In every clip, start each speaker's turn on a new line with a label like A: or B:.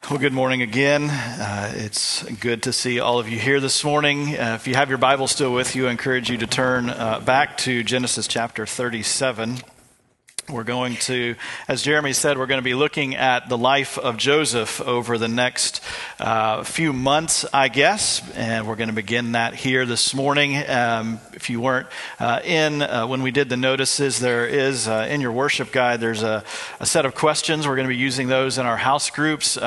A: Well, good morning again. It's good to see all of you here this morning. If you have your Bible still with you, I encourage you to turn back to Genesis chapter 37. We're going to, as Jeremy said, we're going to be looking at the life of Joseph over the next few months, I guess, and we're going to begin that here this morning. If you weren't when we did the notices, there is in your worship guide, there's a set of questions. We're going to be using those in our house groups.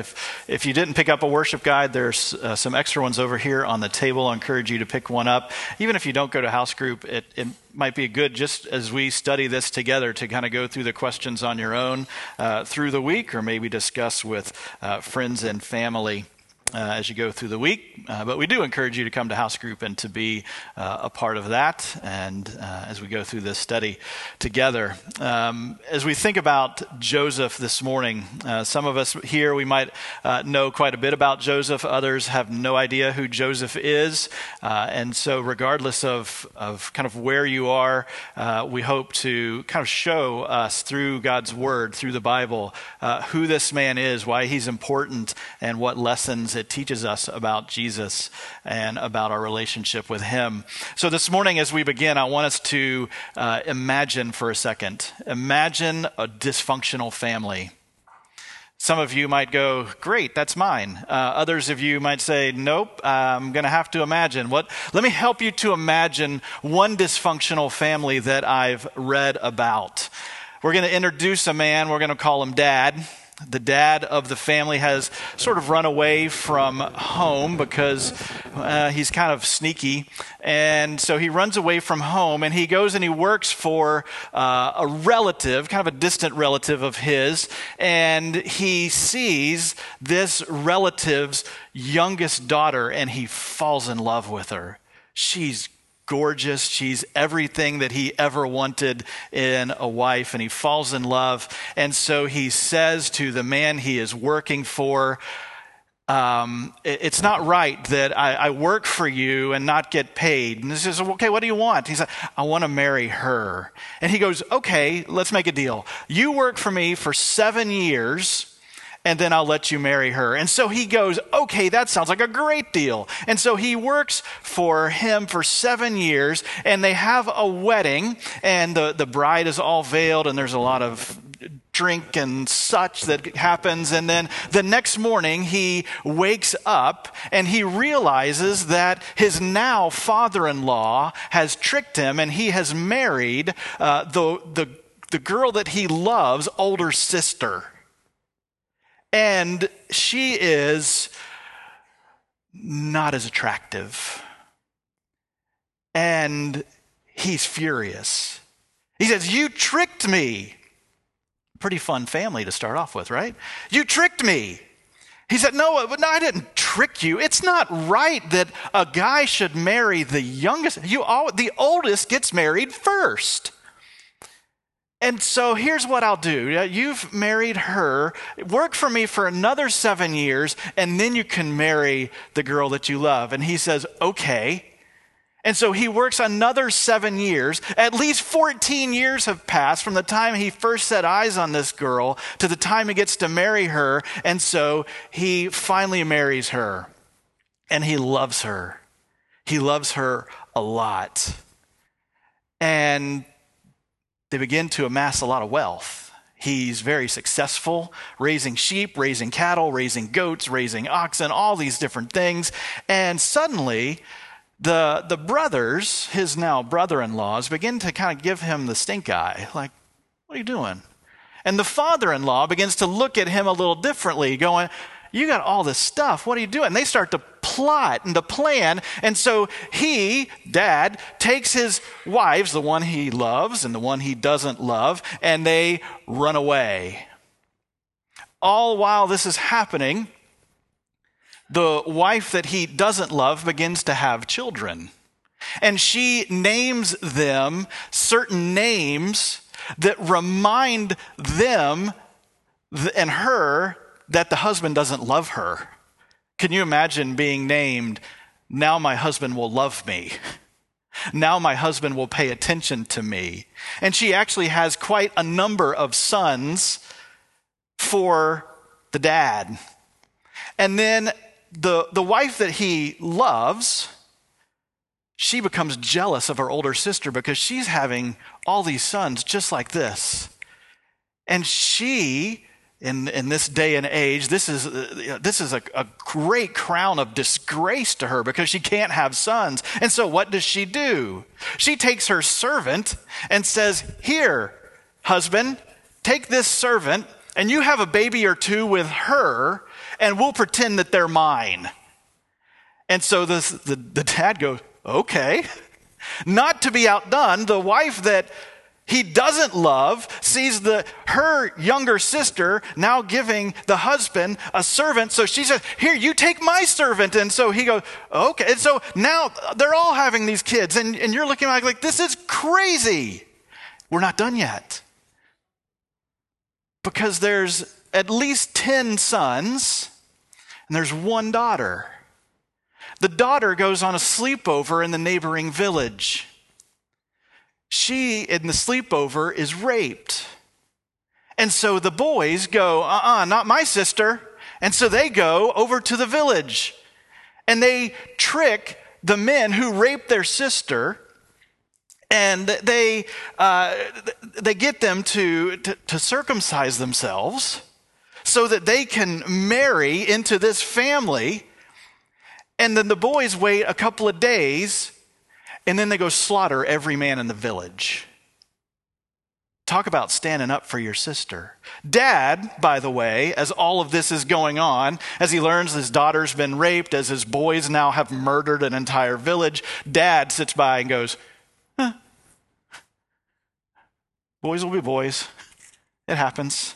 A: If you didn't pick up a worship guide, there's some extra ones over here on the table. I encourage you to pick one up. Even if you don't go to house group, it might be good, just as we study this together, to kind of go through the questions on your own through the week, or maybe discuss with friends and family as you go through the week. But we do encourage you to come to house group and to be a part of that, and as we go through this study together. As we think about Joseph this morning, some of us here, we might know quite a bit about Joseph. Others have no idea who Joseph is. And so regardless of kind of where you are, we hope to kind of show us through God's word, through the Bible, who this man is, why he's important, and what lessons it teaches us about Jesus and about our relationship with him. So this morning as we begin, I want us to imagine for a second. Imagine a dysfunctional family. Some of you might go, great, that's mine. Others of you might say, nope, I'm going to have to imagine. Let me help you to imagine one dysfunctional family that I've read about. We're going to introduce a man, we're going to call him Dad. The dad of the family has sort of run away from home because he's kind of sneaky. And so he runs away from home, and he goes and he works for a relative, kind of a distant relative of his. And he sees this relative's youngest daughter, and he falls in love with her. She's gorgeous. She's everything that he ever wanted in a wife, and he falls in love. And so he says to the man he is working for, it's not right that I work for you and not get paid. And he says, okay, what do you want? He said, I want to marry her. And he goes, okay, let's make a deal. You work for me for 7 years, and then I'll let you marry her. And so he goes, okay, that sounds like a great deal. And so he works for him for 7 years, and they have a wedding, and the bride is all veiled, and there's a lot of drink and such that happens. And then the next morning he wakes up and he realizes that his now father-in-law has tricked him, and he has married the girl that he loves' older sister. And she is not as attractive. And he's furious. He says, you tricked me. Pretty fun family to start off with, right? You tricked me. He said, no, I didn't trick you. It's not right that a guy should marry the youngest. The oldest gets married first. And so here's what I'll do. You've married her, work for me for another 7 years, and then you can marry the girl that you love. And he says, okay. And so he works another 7 years. At least 14 years have passed from the time he first set eyes on this girl to the time he gets to marry her. And so he finally marries her. And he loves her. He loves her a lot. And they begin to amass a lot of wealth. He's very successful, raising sheep, raising cattle, raising goats, raising oxen, all these different things. And suddenly, the brothers, his now brother-in-laws, begin to kind of give him the stink eye. Like, what are you doing? And the father-in-law begins to look at him a little differently, going, you got all this stuff. What are you doing? And they start to plot and to plan. And so Dad, takes his wives, the one he loves and the one he doesn't love, and they run away. All while this is happening, the wife that he doesn't love begins to have children. And she names them certain names that remind them and her that the husband doesn't love her. Can you imagine being named, now my husband will love me? Now my husband will pay attention to me. And she actually has quite a number of sons for the dad. And then the wife that he loves, she becomes jealous of her older sister because she's having all these sons just like this. And she, in this day and age, this is a great crown of disgrace to her because she can't have sons. And so what does she do? She takes her servant and says, "Here, husband, take this servant and you have a baby or two with her and we'll pretend that they're mine." And so the dad goes, "Okay." Not to be outdone, the wife that he doesn't love sees her younger sister now giving the husband a servant. So she says, "Here, you take my servant." And so he goes, "Okay." And so now they're all having these kids. And you're looking like, this is crazy. We're not done yet. Because there's at least 10 sons and there's one daughter. The daughter goes on a sleepover in the neighboring village. She, in the sleepover, is raped. And so the boys go, not my sister. And so they go over to the village. And they trick the men who raped their sister. And they get them to circumcise themselves so that they can marry into this family. And then the boys wait a couple of days, and then they go slaughter every man in the village. Talk about standing up for your sister. Dad, by the way, as all of this is going on, as he learns his daughter's been raped, as his boys now have murdered an entire village, Dad sits by and goes, "Boys will be boys. It happens."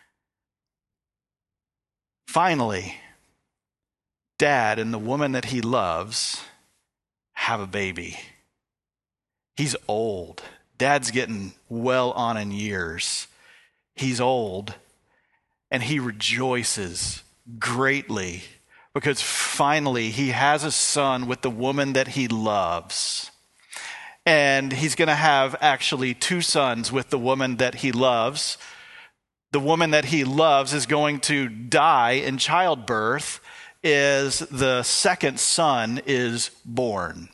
A: Finally, Dad and the woman that he loves have a baby. He's old. Dad's getting well on in years. He's old, and he rejoices greatly because finally he has a son with the woman that he loves. And he's going to have actually 2 sons with the woman that he loves. The woman that he loves is going to die in childbirth as the second son is born.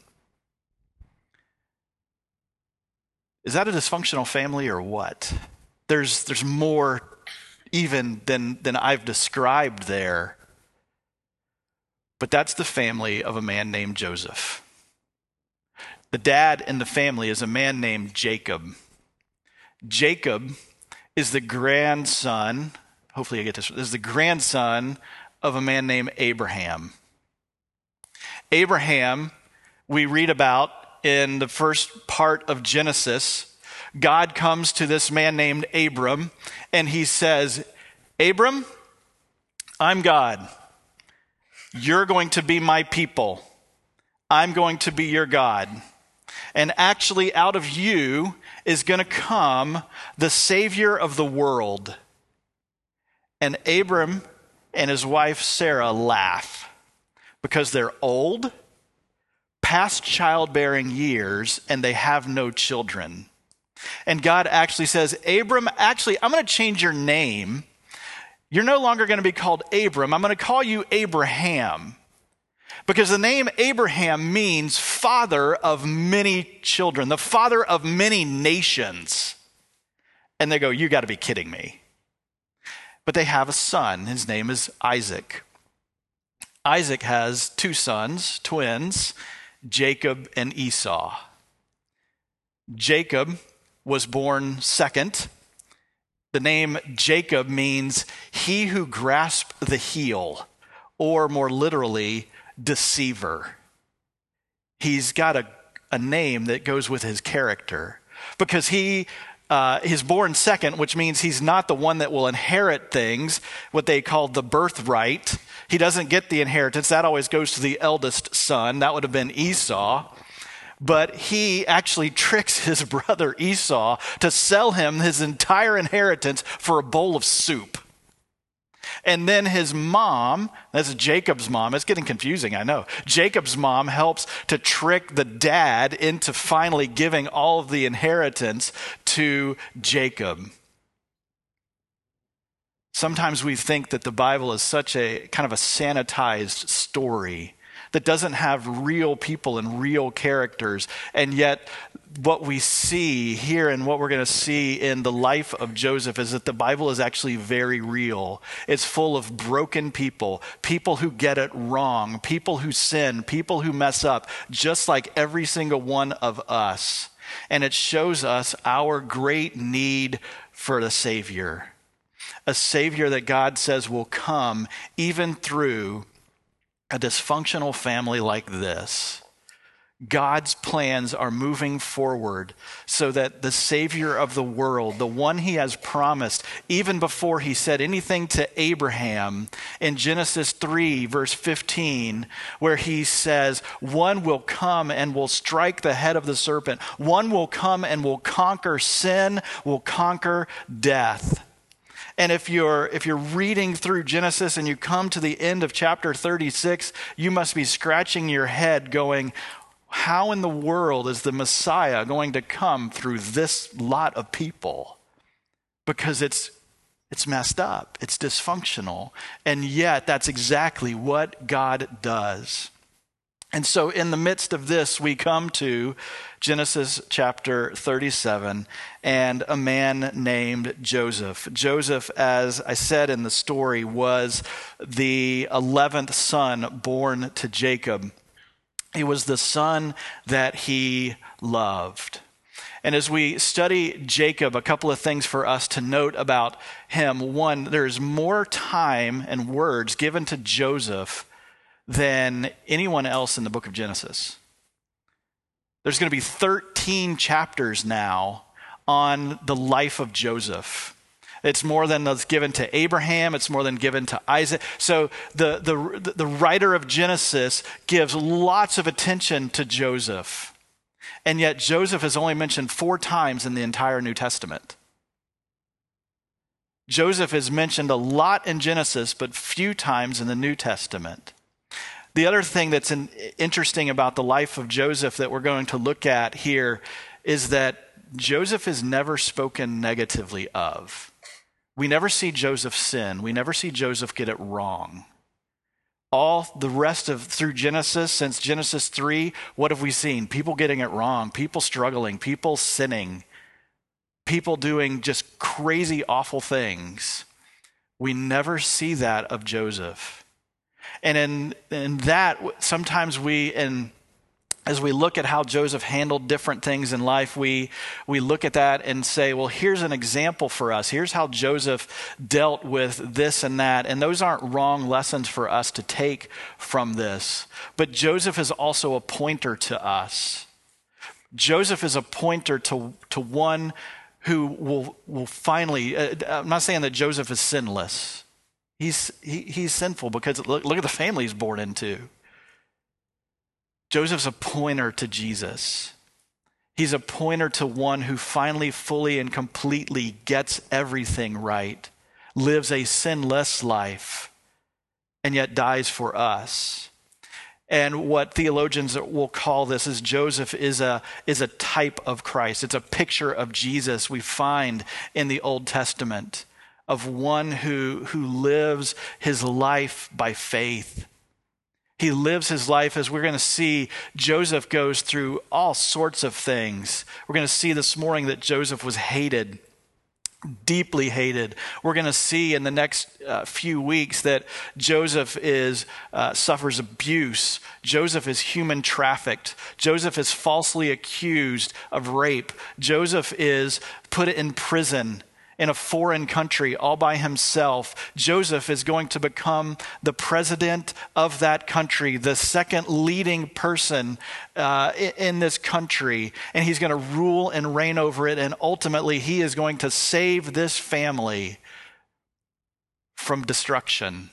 A: Is that a dysfunctional family or what? There's more even than I've described there. But that's the family of a man named Joseph. The dad in the family is a man named Jacob. Jacob is the grandson, hopefully I get this, is the grandson of a man named Abraham. Abraham, we read about in the first part of Genesis. God comes to this man named Abram, and he says, "Abram, I'm God. You're going to be my people. I'm going to be your God. And actually out of you is going to come the Savior of the world." And Abram and his wife Sarah laugh because they're old, past childbearing years, and they have no children. And God actually says, "Abram, actually, I'm going to change your name. You're no longer going to be called Abram. I'm going to call you Abraham." Because the name Abraham means father of many children, the father of many nations. And they go, "You got to be kidding me." But they have a son. His name is Isaac. Isaac has 2 sons, twins, Jacob and Esau. Jacob was born second. The name Jacob means he who grasped the heel, or more literally, deceiver. He's got a name that goes with his character because he is born second, which means he's not the one that will inherit things, what they call the birthright. He doesn't get the inheritance. That always goes to the eldest son. That would have been Esau. But he actually tricks his brother Esau to sell him his entire inheritance for a bowl of soup. And then his mom, that's Jacob's mom. It's getting confusing, I know. Jacob's mom helps to trick the dad into finally giving all of the inheritance to Jacob. Sometimes we think that the Bible is such a kind of a sanitized story that doesn't have real people and real characters. And yet what we see here and what we're going to see in the life of Joseph is that the Bible is actually very real. It's full of broken people, people who get it wrong, people who sin, people who mess up, just like every single one of us. And it shows us our great need for a Savior that God says will come even through a dysfunctional family like this. God's plans are moving forward so that the Savior of the world, the one he has promised, even before he said anything to Abraham in Genesis 3, verse 15, where he says, one will come and will strike the head of the serpent. One will come and will conquer sin, will conquer death. And if you're reading through Genesis and you come to the end of chapter 36, you must be scratching your head going, how in the world is the Messiah going to come through this lot of people? Because it's messed up. It's dysfunctional. And yet that's exactly what God does. And so in the midst of this, we come to Genesis chapter 37 and a man named Joseph. Joseph, as I said in the story, was the 11th son born to Jacob. He was the son that he loved. And as we study Jacob, a couple of things for us to note about him. One, there's more time and words given to Joseph than anyone else in the book of Genesis. There's going to be 13 chapters now on the life of Joseph. It's more than that's given to Abraham. It's more than given to Isaac. So the writer of Genesis gives lots of attention to Joseph. And yet Joseph is only mentioned 4 times in the entire New Testament. Joseph is mentioned a lot in Genesis, but few times in the New Testament. The other thing that's interesting about the life of Joseph that we're going to look at here is that Joseph is never spoken negatively of. We never see Joseph sin. We never see Joseph get it wrong. All the rest of through Genesis, since Genesis 3, what have we seen? People getting it wrong, people struggling, people sinning, people doing just crazy, awful things. We never see that of Joseph. And in that, sometimes as we look at how Joseph handled different things in life, we look at that and say, well, here's an example for us. Here's how Joseph dealt with this and that. And those aren't wrong lessons for us to take from this. But Joseph is also a pointer to us. Joseph is a pointer to one who will finally, I'm not saying that Joseph is sinless. He's sinful because look at the family he's born into. Joseph's a pointer to Jesus. He's a pointer to one who finally, fully, and completely gets everything right, lives a sinless life, and yet dies for us. And what theologians will call this is Joseph is a type of Christ. It's a picture of Jesus we find in the Old Testament, of one who lives his life by faith. He lives his life, as we're going to see, Joseph goes through all sorts of things. We're going to see this morning that Joseph was hated, deeply hated. We're going to see in the next few weeks that Joseph suffers abuse. Joseph is human trafficked. Joseph is falsely accused of rape. Joseph is put in prison in a foreign country all by himself. Joseph is going to become the president of that country, the second leading person in this country, and he's going to rule and reign over it, and ultimately he is going to save this family from destruction,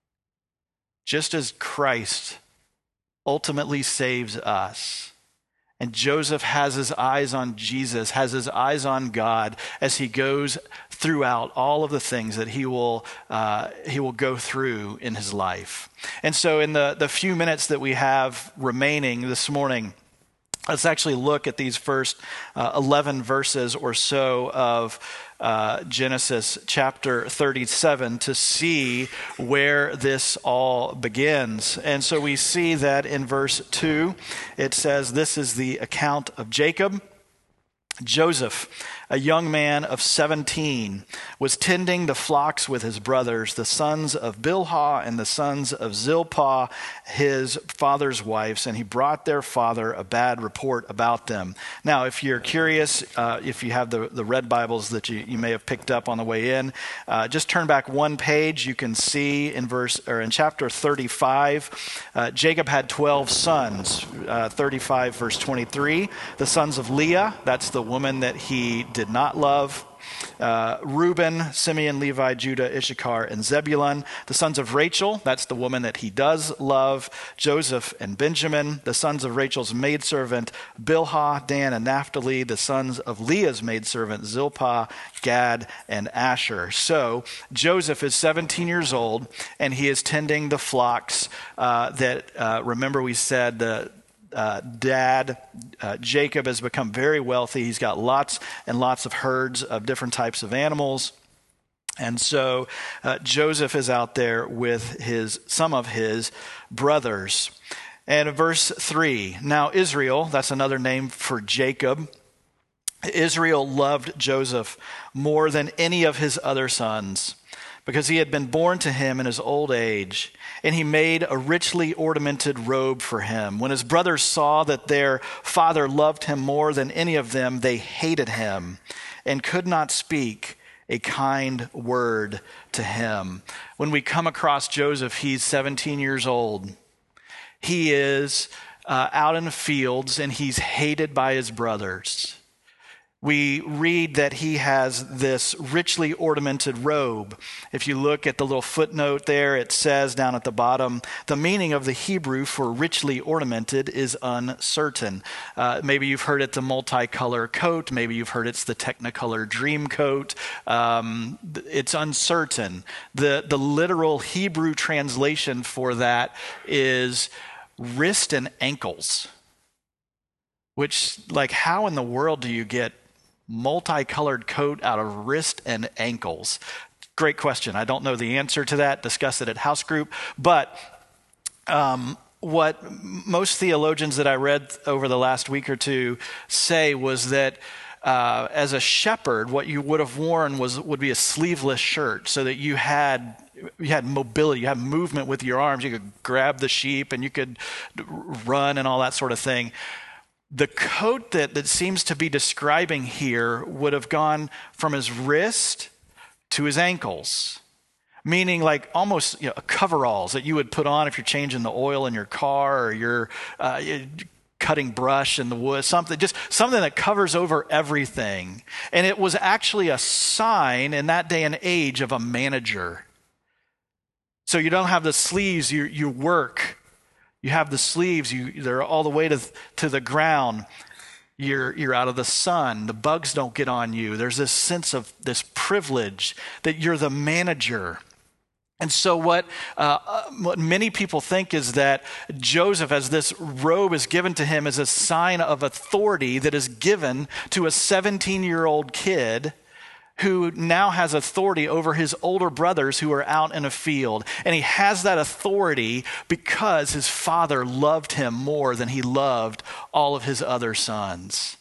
A: just as Christ ultimately saves us. And Joseph has his eyes on Jesus, has his eyes on God as he goes throughout all of the things that he will go through in his life. And so in the few minutes that we have remaining this morning, Let's actually look at these first 11 verses or so of Genesis chapter 37 to see where this all begins. And so we see that in verse 2, it says, "This is the account of Jacob. Joseph, a young man of 17, was tending the flocks with his brothers, the sons of Bilhah and the sons of Zilpah, his father's wives, and he brought their father a bad report about them." Now, if you're curious, if you have the red Bibles that you may have picked up on the way in, just turn back one page. You can see in chapter 35, Jacob had 12 sons. 35 verse 23, the sons of Leah, that's the woman that he did not love. Reuben, Simeon, Levi, Judah, Issachar, and Zebulun. The sons of Rachel, that's the woman that he does love. Joseph and Benjamin. The sons of Rachel's maidservant, Bilhah, Dan, and Naphtali. The sons of Leah's maidservant, Zilpah, Gad, and Asher. So Joseph is 17 years old, and he is tending the flocks remember we said Jacob has become very wealthy. He's got lots and lots of herds of different types of animals. And so Joseph is out there with some of his brothers. And in verse 3, now Israel, that's another name for Jacob, Israel loved Joseph more than any of his other sons, because he had been born to him in his old age, and he made a richly ornamented robe for him. When his brothers saw that their father loved him more than any of them, they hated him and could not speak a kind word to him. When we come across Joseph, he's 17 years old. He is out in the fields, and he's hated by his brothers. We read that he has this richly ornamented robe. If you look at the little footnote there, it says down at the bottom, the meaning of the Hebrew for richly ornamented is uncertain. Maybe you've heard it the multicolor coat. Maybe you've heard it's the Technicolor dream coat. It's uncertain. The literal Hebrew translation for that is wrist and ankles. Which, how in the world do you get multicolored coat out of wrist and ankles? Great question. I don't know the answer to that. Discuss it at house group. But what most theologians that I read over the last week or two say was that as a shepherd, what you would have worn would be a sleeveless shirt, so that you had mobility, you had movement with your arms. You could grab the sheep and you could run and all that sort of thing. The coat that seems to be describing here would have gone from his wrist to his ankles, meaning almost coveralls that you would put on if you're changing the oil in your car, or you're cutting brush in the wood, something that covers over everything. And it was actually a sign in that day and age of a manager. So you don't have the sleeves, you work. You have the sleeves, they're all the way to the ground. You're out of the sun. The bugs don't get on you. There's this sense of this privilege that you're the manager. And so what many people think is that Joseph, as this robe is given to him, is a sign of authority that is given to a 17-year-old kid who now has authority over his older brothers who are out in a field. And he has that authority because his father loved him more than he loved all of his other sons.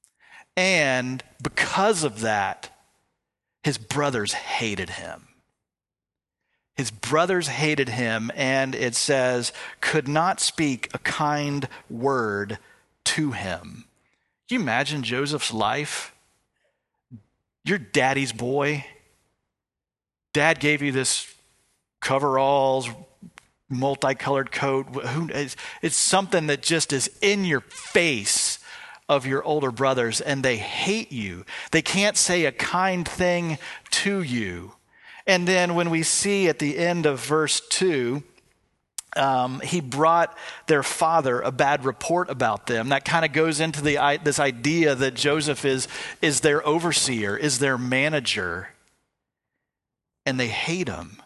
A: And because of that, his brothers hated him. His brothers hated him, and it says, could not speak a kind word to him. Can you imagine Joseph's life? You're daddy's boy. Dad gave you this coveralls, multicolored coat. It's something that just is in your face of your older brothers, and they hate you. They can't say a kind thing to you. And then when we see at the end of verse 2, he brought their father a bad report about them. That kind of goes into this idea that Joseph is their overseer, is their manager, and they hate him.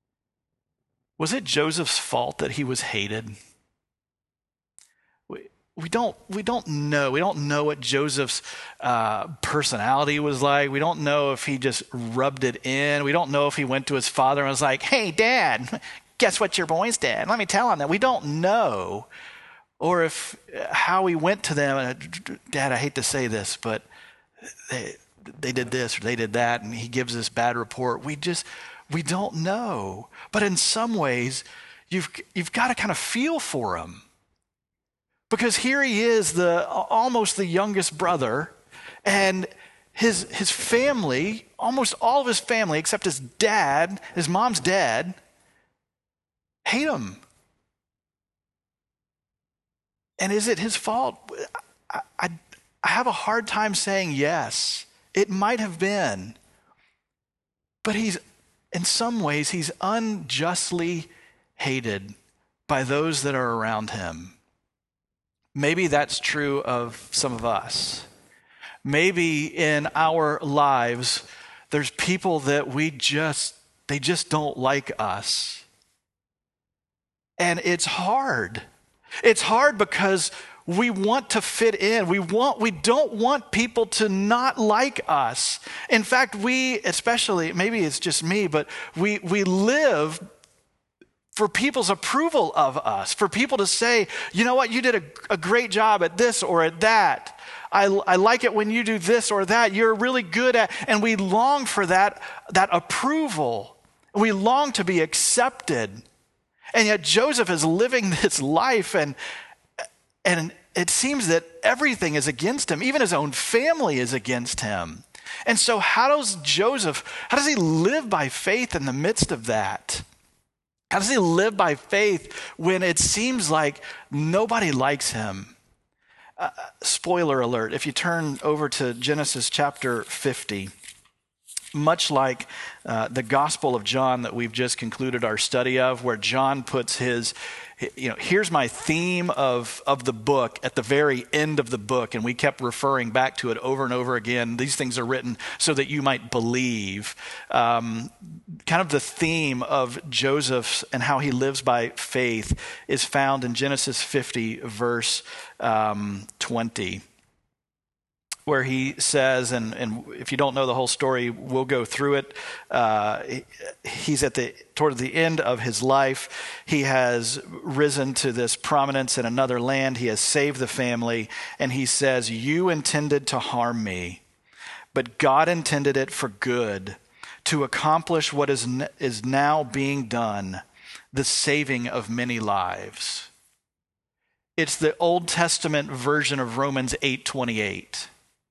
A: Was it Joseph's fault that he was hated? we don't know what Joseph's personality was like. We don't know if he just rubbed it in. We don't know if he went to his father and was like, "Hey, Dad, guess what your boys did? Let me tell him that." We don't know, or if how he went to them and, "Dad, I hate to say this, but they did this or they did that," and he gives this bad report. We don't know. But in some ways, you've got to kind of feel for him. Because here he is, almost the youngest brother, and his family, almost all of his family, except his dad, his mom's dad, hate him. And is it his fault? I have a hard time saying yes. It might have been. But in some ways, he's unjustly hated by those that are around him. Maybe that's true of some of us. Maybe in our lives, there's people that they just don't like us. And it's hard. It's hard because we want to fit in. We don't want people to not like us. In fact, especially, maybe it's just me, but we live for people's approval of us, for people to say, "You know what, you did a great job at this or at that. I like it when you do this or that. You're really good at," and we long for that approval. We long to be accepted. And yet Joseph is living this life, and it seems that everything is against him. Even his own family is against him. And so how does he live by faith in the midst of that? How does he live by faith when it seems like nobody likes him? Spoiler alert, if you turn over to Genesis chapter 50, much like the Gospel of John that we've just concluded our study of, where John puts here's my theme of the book at the very end of the book, and we kept referring back to it over and over again. These things are written so that you might believe. Kind of the theme of Joseph and how he lives by faith is found in Genesis 50, verse 20. Where he says, and if you don't know the whole story, we'll go through it. He's toward the end of his life. He has risen to this prominence in another land. He has saved the family. And he says, "You intended to harm me, but God intended it for good, to accomplish what is now being done, the saving of many lives." It's the Old Testament version of Romans 8:28.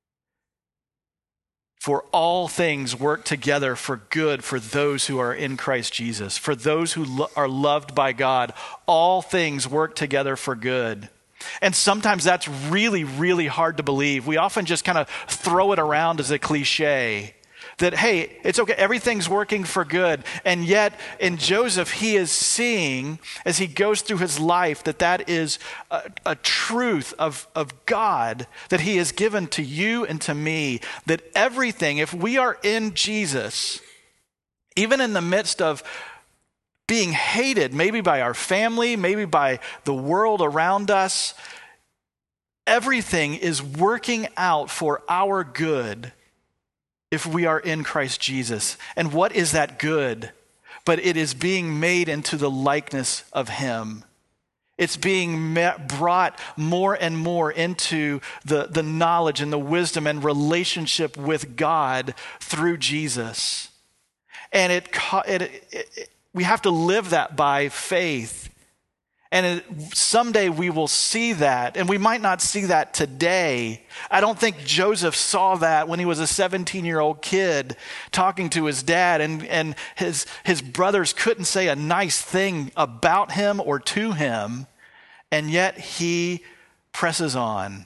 A: For all things work together for good for those who are in Christ Jesus. For those who are loved by God, all things work together for good. And sometimes that's really, really hard to believe. We often just kind of throw it around as a cliche that, hey, it's okay, everything's working for good. And yet in Joseph, he is seeing as he goes through his life that is a truth of God that he has given to you and to me, that everything, if we are in Jesus, even in the midst of being hated, maybe by our family, maybe by the world around us, everything is working out for our good if we are in Christ Jesus. And what is that good? But it is being made into the likeness of him. It's being brought more and more into the knowledge and the wisdom and relationship with God through Jesus. And we have to live that by faith. And someday we will see that, and we might not see that today. I don't think Joseph saw that when he was a 17-year-old kid talking to his dad, and his brothers couldn't say a nice thing about him or to him, and yet he presses on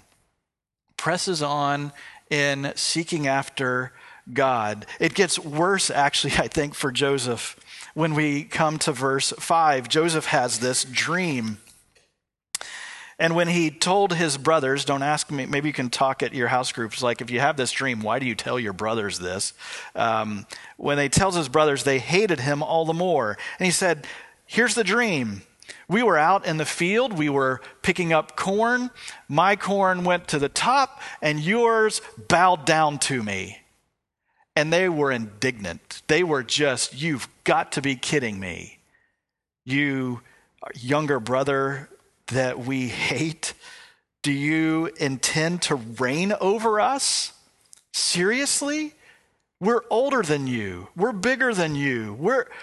A: in seeking after God. It gets worse, actually, I think, for Joseph. When we come to verse 5, Joseph has this dream. And when he told his brothers, don't ask me, maybe you can talk at your house groups, like if you have this dream, why do you tell your brothers this? When he tells his brothers, they hated him all the more. And he said, here's the dream. We were out in the field. We were picking up corn. My corn went to the top, and yours bowed down to me." And they were indignant. They were just, "You've got to be kidding me. You younger brother that we hate, do you intend to reign over us? Seriously? We're older than you. We're bigger than you.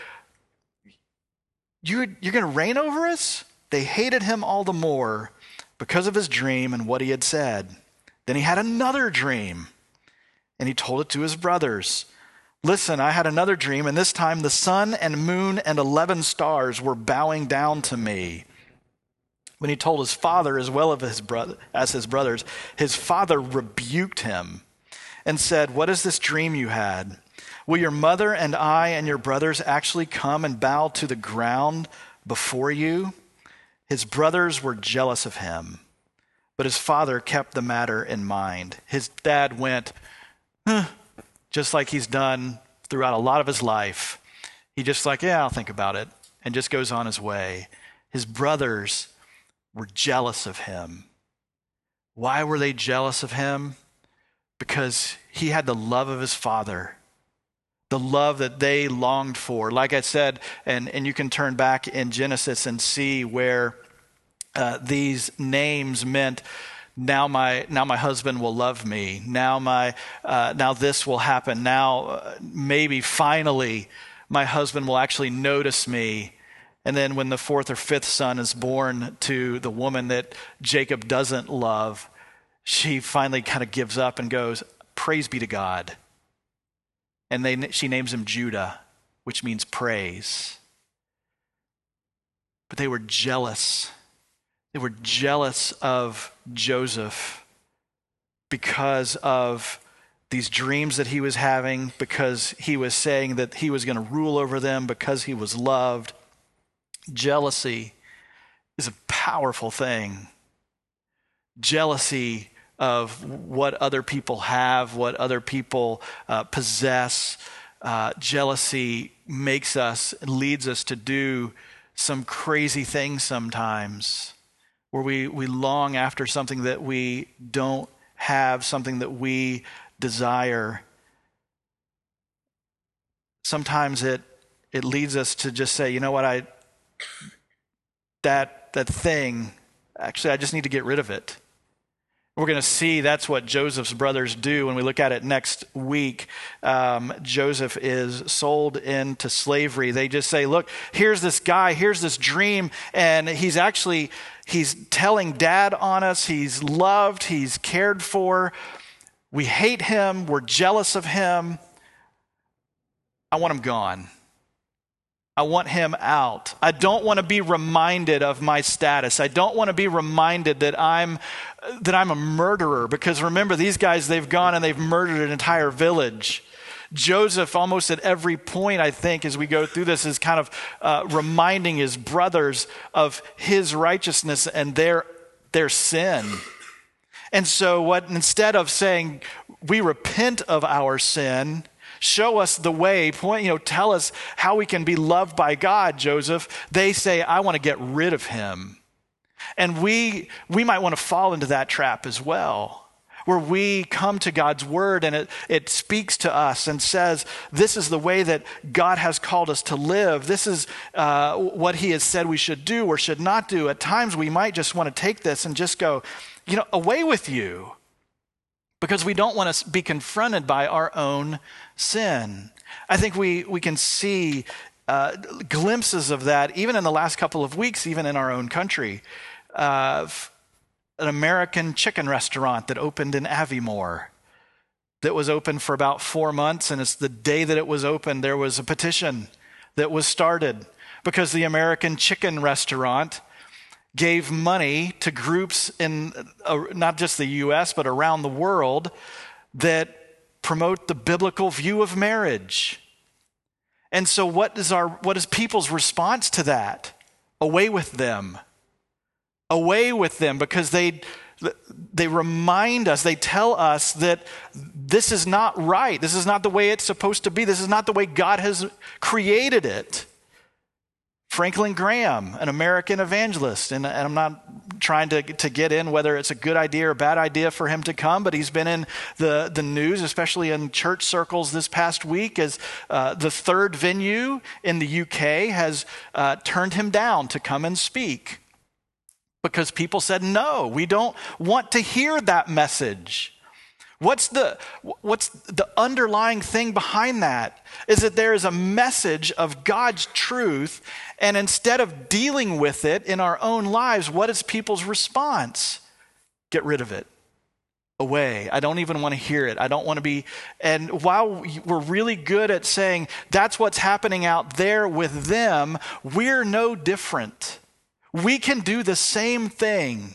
A: You're going to reign over us?" They hated him all the more because of his dream and what he had said. Then he had another dream, and he told it to his brothers. "Listen, I had another dream, and this time the sun and moon and 11 stars were bowing down to me." When he told his father as well as his brothers, his father rebuked him and said, "What is this dream you had? Will your mother and I and your brothers actually come and bow to the ground before you?" His brothers were jealous of him, but his father kept the matter in mind. His dad went, just like he's done throughout a lot of his life. He just like, "Yeah, I'll think about it," and just goes on his way. His brothers were jealous of him. Why were they jealous of him? Because he had the love of his father, the love that they longed for. Like I said, and you can turn back in Genesis and see where these names meant, now my husband will love me. Now this will happen. Now maybe finally my husband will actually notice me. And then when the fourth or fifth son is born to the woman that Jacob doesn't love, she finally kind of gives up and goes, "Praise be to God." And she names him Judah, which means praise. But they were jealous. They were jealous of Joseph because of these dreams that he was having, because he was saying that he was going to rule over them, because he was loved. Jealousy is a powerful thing. Jealousy of what other people have, what other people possess. Jealousy leads us to do some crazy things sometimes, where we long after something that we don't have, something that we desire. Sometimes it leads us to just say, "You know what, that thing, actually I just need to get rid of it." We're going to see that's what Joseph's brothers do when we look at it next week. Joseph is sold into slavery. They just say, "Look, here's this guy, here's this dream, and he's telling dad on us. He's loved, he's cared for. We hate him, we're jealous of him. I want him gone. I want him out. I don't want to be reminded of my status. I don't want to be reminded that I'm a murderer." Because remember, these guys, they've gone and they've murdered an entire village. Joseph, almost at every point, I think, as we go through this, is kind of reminding his brothers of his righteousness and their sin. And so instead of saying, "We repent of our sin, show us the way, tell us how we can be loved by God, Joseph," they say, "I want to get rid of him." And we might want to fall into that trap as well, where we come to God's word and it speaks to us and says, this is the way that God has called us to live. This is what he has said we should do or should not do. At times we might just want to take this and just go, away with you, because we don't want to be confronted by our own sin. I think we can see glimpses of that even in the last couple of weeks, even in our own country. An American chicken restaurant that opened in Aviemore, that was open for about 4 months, and it's the day that it was open, there was a petition that was started because the American chicken restaurant gave money to groups in not just the U.S., but around the world that promote the biblical view of marriage. And so what is people's response to that? Away with them. Away with them, because they remind us, they tell us that this is not right. This is not the way it's supposed to be. This is not the way God has created it. Franklin Graham, an American evangelist, and I'm not trying to get in whether it's a good idea or a bad idea for him to come, but he's been in the news, especially in church circles this past week, as the third venue in the UK has turned him down to come and speak because people said, no, we don't want to hear that message. What's the underlying thing behind that? Is that there is a message of God's truth, and instead of dealing with it in our own lives, what is people's response? Get rid of it. Away. I don't even want to hear it. I don't want to be. And while we're really good at saying that's what's happening out there with them, we're no different. We can do the same thing.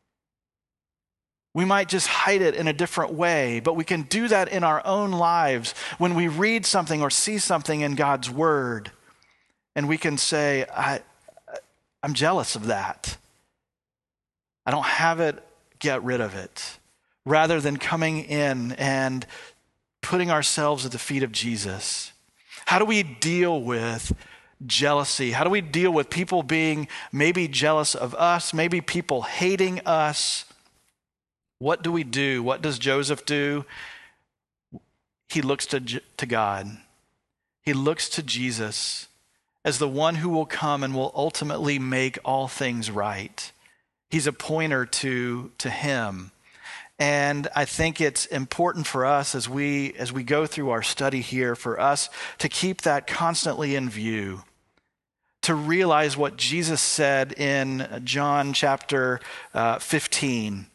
A: We might just hide it in a different way, but we can do that in our own lives when we read something or see something in God's word. And we can say, I'm jealous of that. I don't have it, get rid of it. Rather than coming in and putting ourselves at the feet of Jesus. How do we deal with jealousy? How do we deal with people being maybe jealous of us, maybe people hating us? What do we do? What does Joseph do? He looks to God. He looks to Jesus as the one who will come and will ultimately make all things right. He's a pointer to him. And I think it's important for us as we go through our study here, for us to keep that constantly in view, to realize what Jesus said in John chapter 15.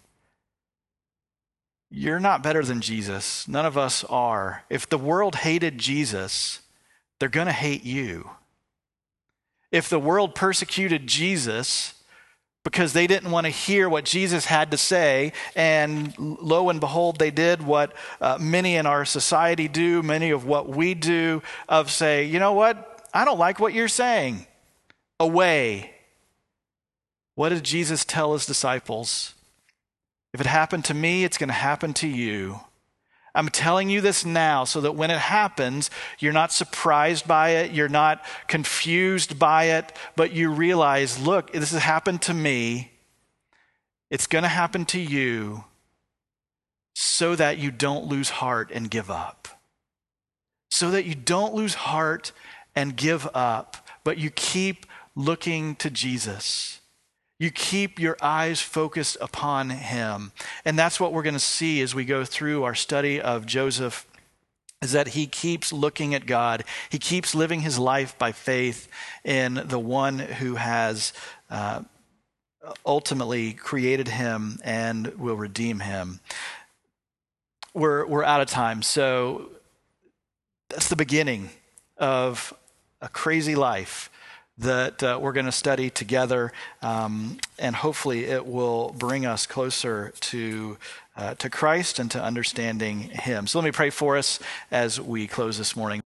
A: You're not better than Jesus. None of us are. If the world hated Jesus, they're going to hate you. If the world persecuted Jesus because they didn't want to hear what Jesus had to say, and lo and behold, they did what many in our society do, many of what we do, of say, you know what? I don't like what you're saying. Away. What did Jesus tell his disciples? If it happened to me, it's going to happen to you. I'm telling you this now so that when it happens, you're not surprised by it, you're not confused by it, but you realize, look, this has happened to me. It's going to happen to you so that you don't lose heart and give up. So that you don't lose heart and give up, but you keep looking to Jesus. You keep your eyes focused upon him. And that's what we're going to see as we go through our study of Joseph, is that he keeps looking at God. He keeps living his life by faith in the one who has ultimately created him and will redeem him. We're out of time. So that's the beginning of a crazy life that we're going to study together, and hopefully it will bring us closer to Christ and to understanding him. So let me pray for us as we close this morning.